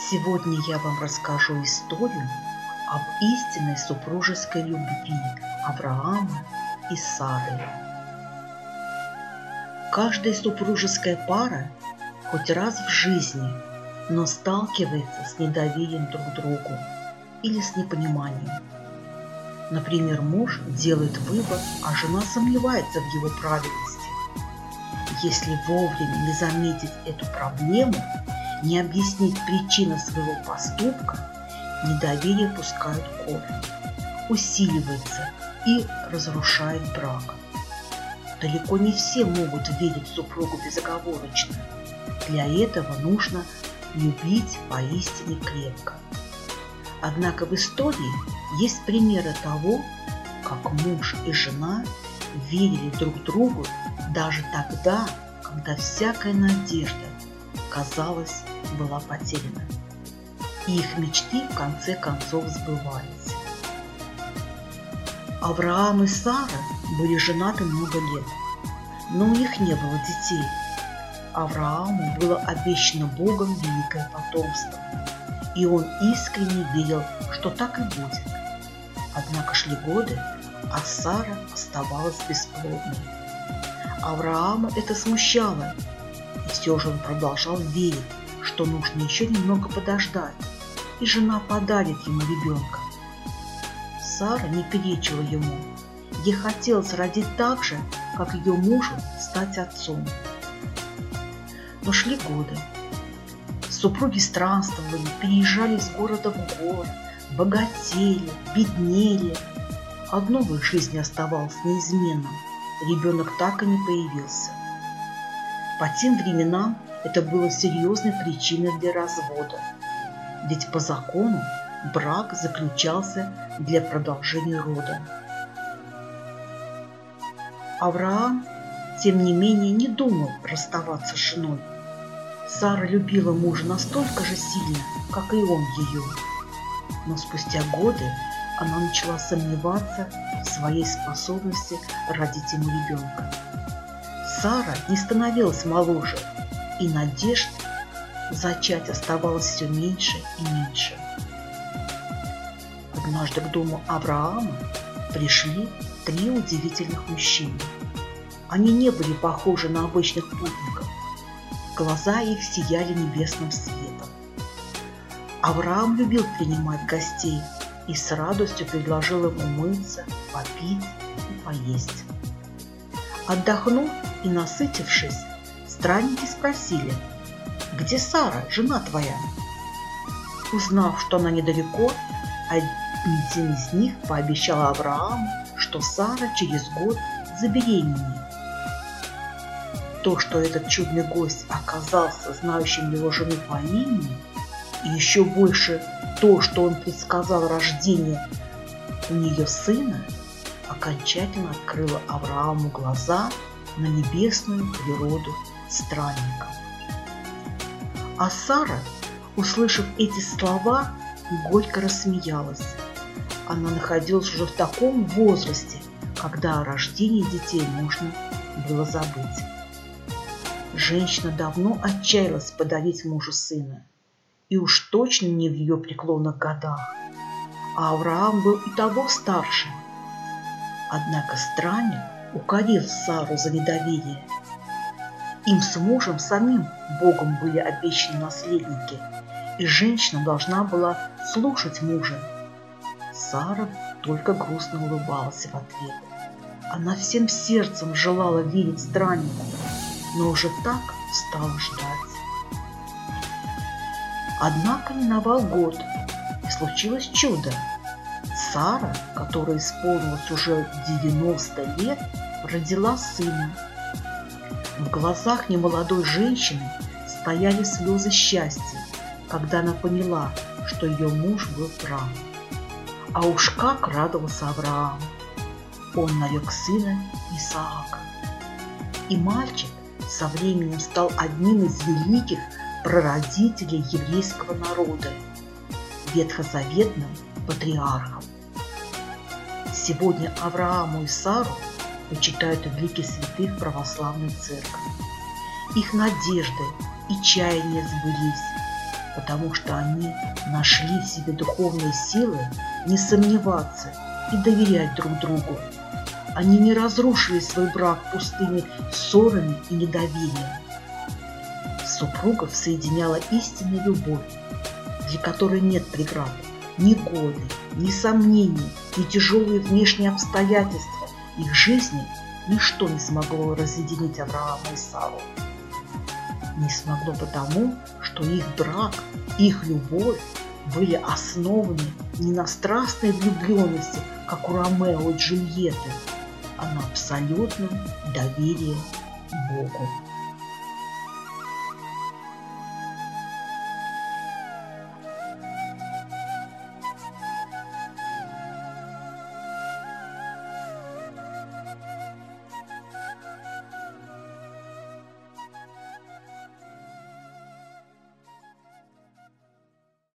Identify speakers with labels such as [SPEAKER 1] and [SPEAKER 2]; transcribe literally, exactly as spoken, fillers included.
[SPEAKER 1] Сегодня я вам расскажу историю об истинной супружеской любви Авраама и Сары. Каждая супружеская пара хоть раз в жизни, но сталкивается с недоверием друг к другу или с непониманием. Например, муж делает выбор, а жена сомневается в его правильности. Если вовремя не заметить эту проблему, не объяснить причину своего поступка, недоверие пускает корни, усиливается и разрушает брак. Далеко не все могут верить супругу безоговорочно. Для этого нужно любить поистине крепко. Однако в истории есть примеры того, как муж и жена верили друг другу даже тогда, когда всякая надежда, казалось, была потеряна. И их мечты в конце концов сбывались. Авраам и Сара были женаты много лет, но у них не было детей. Аврааму было обещано Богом великое потомство, и он искренне верил, что так и будет. Однако шли годы, а Сара оставалась бесплодной. Авраама это смущало, и все же он продолжал верить, что нужно еще немного подождать, и жена подарит ему ребенка. Сара не перечила ему. Ей хотелось родить так же, как ее мужу стать отцом. Но шли годы. Супруги странствовали, переезжали из города в город, богатели, беднели. Одно в их жизни оставалось неизменным – ребенок так и не появился. По тем временам это было серьезной причиной для развода, ведь по закону брак заключался для продолжения рода. Авраам, тем не менее, не думал расставаться с женой. Сара любила мужа настолько же сильно, как и он ее. Но спустя годы она начала сомневаться в своей способности родить ему ребенка. Сара не становилась моложе, и надежд зачать оставалось все меньше и меньше. Однажды к дому Авраама пришли три удивительных мужчины. Они не были похожи на обычных путников. Глаза их сияли небесным светом. Авраам любил принимать гостей и с радостью предложил им умыться, попить и поесть. Отдохнув и насытившись, странники спросили: «Где Сара, жена твоя?» Узнав, что она недалеко, один из них пообещал Аврааму, что Сара через год забеременеет. То, что этот чудный гость оказался знающим его жену по имени, и еще больше то, что он предсказал рождение у нее сына, окончательно открыло Аврааму глаза на небесную природу странников. А Сара, услышав эти слова, горько рассмеялась. Она находилась уже в таком возрасте, когда о рождении детей можно было забыть. Женщина давно отчаялась подарить мужу сына, и уж точно не в ее преклонных годах, а Авраам был и того старше. Однако странник укорил Сару за недоверие. Им с мужем самим Богом были обещаны наследники, и женщина должна была слушать мужа. Сара только грустно улыбалась в ответ. Она всем сердцем желала верить страннику, но уже так стала ждать. Однако миновал год, и случилось чудо. Сара, которой исполнилось уже девяносто лет, родила сына. В глазах немолодой женщины стояли слезы счастья, когда она поняла, что ее муж был прав. А уж как радовался Авраам! Он нарек сына Исаака. И мальчик со временем стал одним из великих прародителей еврейского народа, ветхозаветным патриархом. Сегодня Аврааму и Сару почитают в лике святых православной церкви. Их надежды и чаяния сбылись, потому что они нашли в себе духовные силы не сомневаться и доверять друг другу. Они не разрушили свой брак пустыми ссорами и недоверием. Супругов соединяла истинная любовь, для которой нет преград, ни годы, ни сомнений, ни тяжелые внешние обстоятельства их жизни. Ничто не смогло разъединить Авраама и Сару. Не смогло потому, что их брак, их любовь были основаны не на страстной влюбленности, как у Ромео и Джульетты, а на абсолютном доверии Богу.